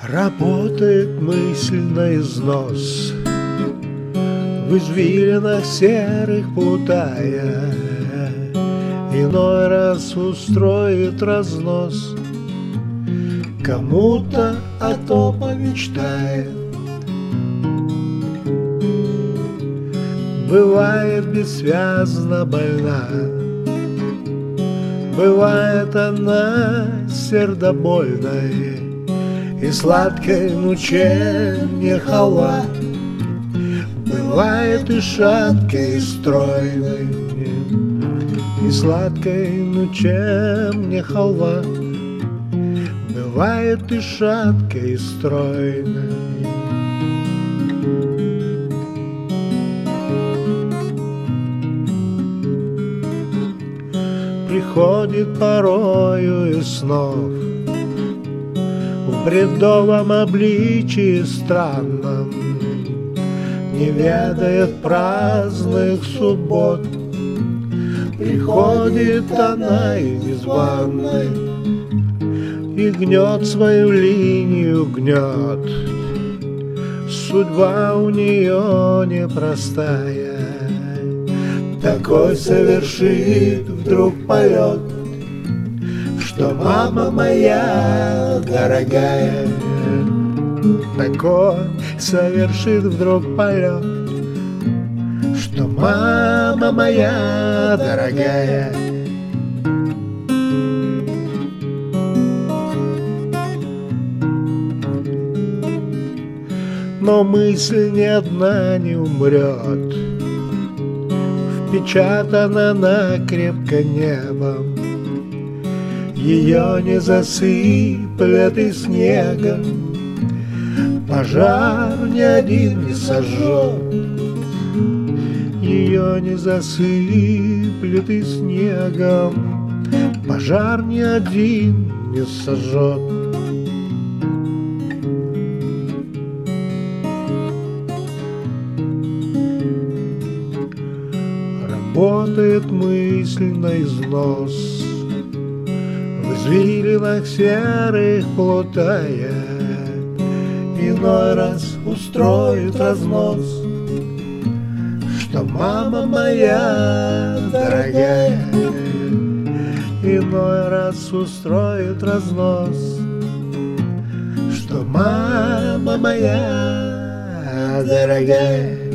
Работает мысль на износ, в извилинах серых плутая, иной раз устроит разнос, кому-то о том помечтает. Бывает бессвязно больна, бывает она сердобольной, и сладкой мученье халва, бывает и шаткой, и стройной, и сладкой мученье халва, бывает и шаткой, и стройной. Приходит порою из снов в бредовом обличии странном, не ведает праздных суббот. Приходит она и незваной, и гнет свою линию, гнет. Судьба у нее непростая, такой совершит вдруг полет, что мама моя дорогая, такой совершит вдруг полет, что мама моя дорогая. Но мысль ни одна не умрет, впечатана накрепко небом, ее не засыплет и снегом, пожар ни один не сожжет, ее не засыплет и снегом, пожар ни один не сожжет. Работает мысль на износ, в извилинах серых плутая, иной раз устроит разнос, что мама моя дорогая, иной раз устроит разнос, что мама моя дорогая.